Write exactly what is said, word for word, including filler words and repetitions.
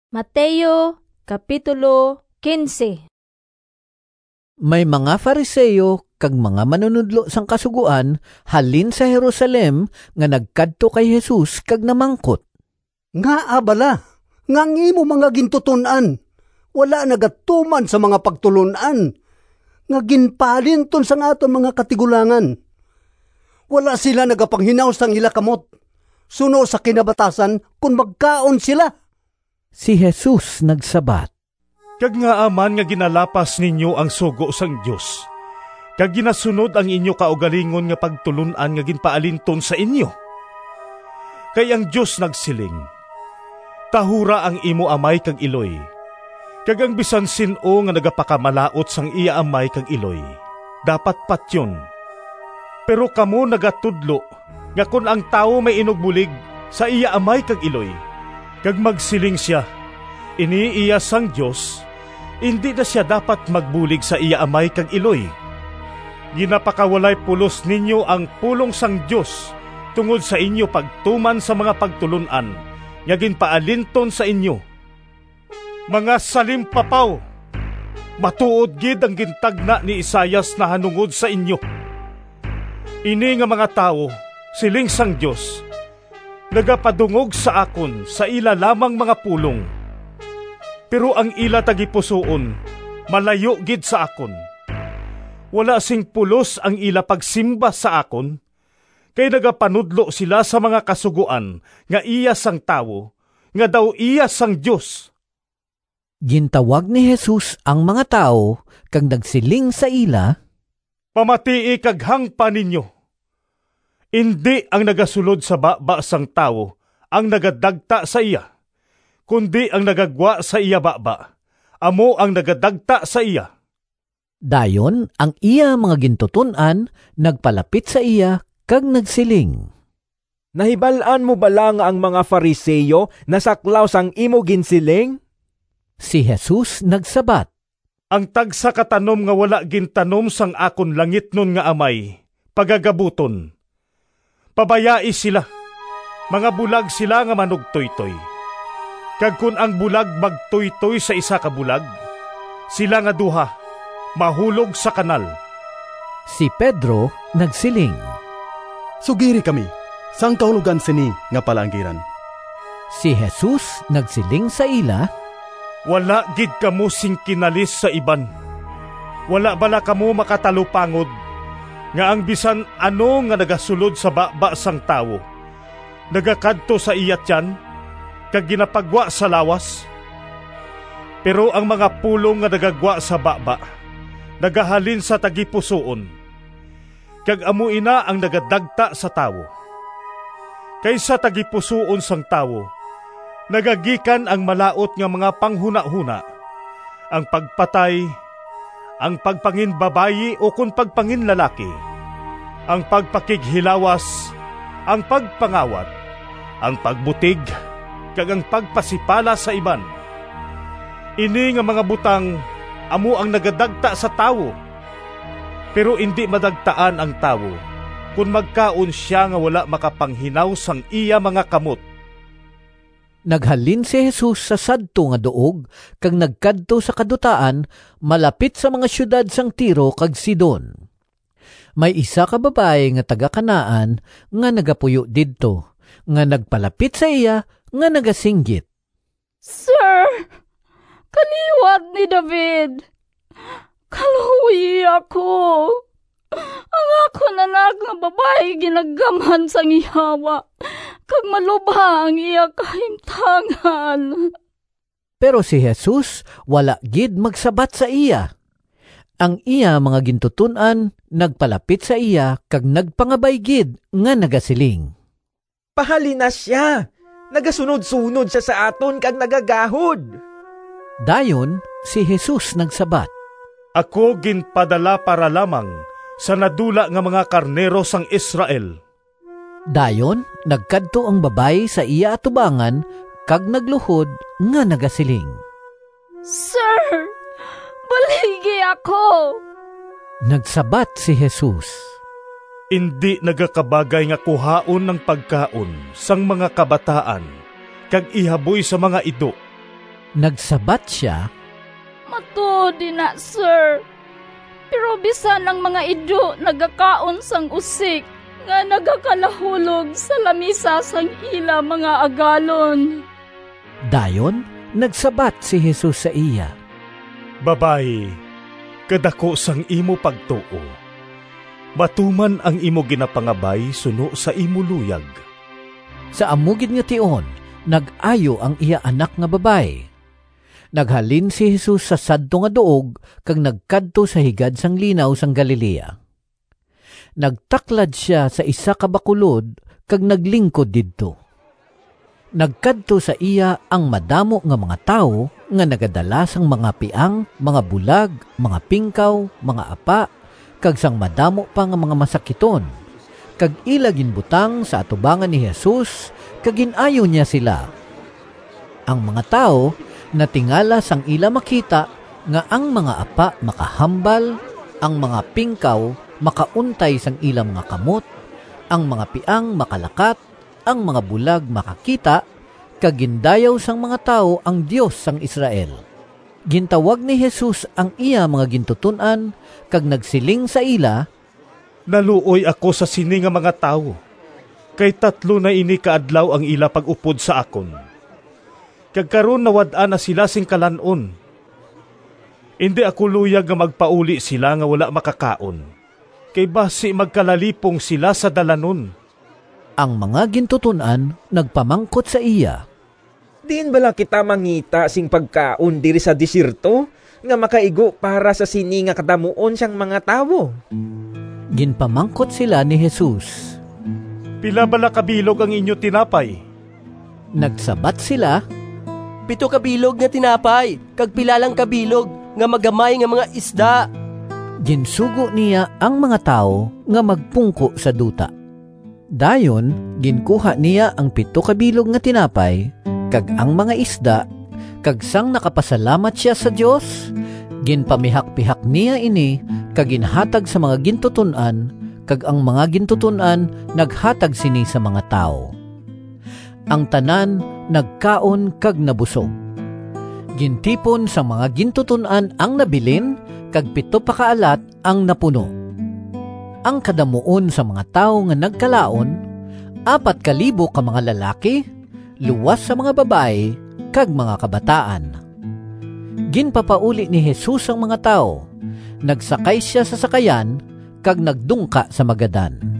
Mateo Kapitulo fifteen. May mga Fariseo kag mga manunudlo sang kasuguan halin sa Jerusalem nga nagkadto kay Jesus kag namangkot. Nga abala, nga ngimo mga gintutunan, wala nagatuman sa mga pagtulunan, nga ginpalinton sa aton mga katigulangan. Wala sila nagapanghinaw sang ila kamot, suno sa kinabatasan kung magkaon sila. Si Jesus nagsabat, Kag nga aman nga ginalapas ninyo ang sugo sang Dios, kag ginasunod ang inyo kaugalingon nga pagtulunan nga ginpaalinton sa inyo. Kay ang Dios nagsiling, tahura ang imo amay kag iloy, kag ang bisan sin-o nga nagapakamalaot sang iya amay kag iloy, dapat patyon. Pero kamo nagatudlo nga kun ang tawo may inugbulig sa iya amay kag iloy, kag magsiling siya, ini iya sang Dios, hindi na siya dapat magbulig sa iya amay kag iloy. Ginapakawalay pulos ninyo ang pulong sang Dios tungod sa inyo pagtuman sa mga pagtulunan nga ginpaalinton sa inyo. Mga salimpapaw, matuod gid ang gintagna ni Isaias na hanungod sa inyo. Ini nga mga tao, siling sang Dios, nagapadungog sa akon sa ila lamang mga pulong. Pero ang ila tagipusoon, malayo gid sa akon. Wala sing pulos ang ila pagsimba sa akon, kay nagapanudlo sila sa mga kasuguan nga iya sang tawo, nga daw iya sang Dios. Gintawag ni Jesus ang mga tao kag nagsiling sa ila, Pamatii kag hangpa ninyo. Indi ang nagasulod sa baba sang tawo ang nagadagta sa iya, kundi ang nagagwa sa iya baba, amo ang nagadagta sa iya. dayon ang iya mga gintutunan nagpalapit sa iya kag nagsiling, Nahibalaan mo bala nga ang mga Fariseo nasaklaw sang imo ginsiling? Si Jesus nagsabat, Ang tagsa katanom nga wala gintanom sang akon langit nun nga amay, pagagabuton. Pabayai sila, mga bulag sila nga manugtoytoy. Kag kun ang bulag magtoytoy sa isa ka bulag, sila nga duha, mahulog sa kanal. Si Pedro nagsiling, Sugiri kami, sang kahulugan sini nga palanggiran. Si Jesus nagsiling sa ila, Wala gid kamo sing kinalis sa iban. Wala bala kamo makatalupangod, nga ang bisan ano nga nagasulod sa baba sang tawo, nagakadto sa iya tiyan, kag ginapagwa sa lawas. Pero ang mga pulong nga nagagwa sa baba, nagahalin sa tagipusoon, kag amo ina ang nagadagta sa tawo. Kaysa tagipusoon sang tawo, nagagikan ang malaot nga mga panghuna-huna, ang pagpatay, ang pagpanginbabayi o kung pagpanginlalaki, ang pagpakighilawas, ang pagpangawat, ang pagbutig, kag ang pagpasipala sa iban. Ini nga mga butang, amo ang nagadagta sa tawo, pero hindi madagtaan ang tawo kung magkaon siya nga wala makapanghinaw sang iya mga kamot. Naghalin si Jesus sa sadto nga duog kag nagkadto sa kadutaan malapit sa mga syudad sang Tiro kag Sidon. May isa ka babae nga taga-Kanaan nga nagapuyo didto, nga nagpalapit sa iya nga nagasinggit, Sir, kaliwat ni David, kaluwi ako. Ang ako nanak nga babae ginaggamhan sang ihawa, kag malubha ang iya kahimtangan. Pero si Jesus wala gid magsabat sa iya. Ang iya mga gintutunan nagpalapit sa iya kag nagpangabay gid nga nagasiling, Pahalin na siya! Nagasunod-sunod siya sa aton kag nagagahod. dayon si Jesus nagsabat, Ako ginpadala para lamang sa nadula nga mga karnero sang Israel. dayon nagkadto ang babae sa iya atubangan kag nagluhod nga nagasiling, Sir, baligi ako. Nagsabat si Jesus, Indi nagakabagay nga kuhaon ng pagkaon sang mga kabataan, kag ihaboy sa mga ido, Nagsabat siya, Matuod na, sir. Pero bisan ang mga ido nagakaon sang usik nga nagakalahulog sa lamisa sang ila mga agalon. Dayon, nagsabat si Jesus sa iya, Babae, kadako sang imo pagtuo. Matuman ang imo ginapangabay suno sa imo luyag. Sa amugid nga tion, nag-ayo ang iya anak nga babay. Naghalin si Jesus sa sadto nga duog kag nagkadto sa higad sang linaw sang Galilea. Nagtaklad siya sa isa ka bakulod kag naglingkod didto. Nagkadto sa iya ang madamo nga mga tawo nga nagadala sang mga piang, mga bulag, mga pingkaw, mga apa, kag sang madamo pa nga mga masakiton. Kag ila ginbutang sa atubangan ni Jesus, kag ginayo niya sila. Ang mga tao natingala sang ila makita nga ang mga apa makahambal, ang mga pingkaw makauntay sang ilang mga kamot, ang mga piang makalakat, ang mga bulag makakita, kag gindayaw sang mga tao ang Dios sang Israel. Gintawag ni Jesus ang iya mga gintutunan, kag nagsiling sa ila, Naluoy ako sa sini nga mga tawo, kay tatlo na ini kaadlaw ang ila pag-upod sa akon. Kag karon nawad-an na sila sing kalanon. Hindi ako luyag nga magpauli sila nga wala makakaon, kay basi magkalalipong sila sa dalanon. Ang mga gintutunan nagpamangkot sa iya, Diin bala kita mangita sing pagkaon diri sa desierto nga makaigo para sa sini nga kadamuon siyang mga tawo? Ginpamangkot sila ni Jesus. Pila bala kabilog ang inyo tinapay? Nagsabat sila, Pito kabilog nga tinapay, kag pilalang kabilog nga magamay nga mga isda. ginsugo niya ang mga tao nga magpungko sa duta. Dayon, ginkuha niya ang pito kabilog nga tinapay, kag ang mga isda, kag sang nakapasalamat siya sa Dios, ginpamihak-pihak niya ini, kag ginhatag sa mga gintutunan, kag ang mga gintutunan naghatag sini sa mga tao. Ang tanan nagkaon kag nabusog. Gintipon sa mga gintutunan ang nabilin, kag pito pa kaalat ang napuno. Ang kadamuon sa mga tao nga nagkalaon, apat kalibo ka mga lalaki, luwas sa mga babae, kag mga kabataan. Ginpapauli ni Jesus ang mga tao, nagsakay siya sa sakayan, kag nagdungka sa Magadan.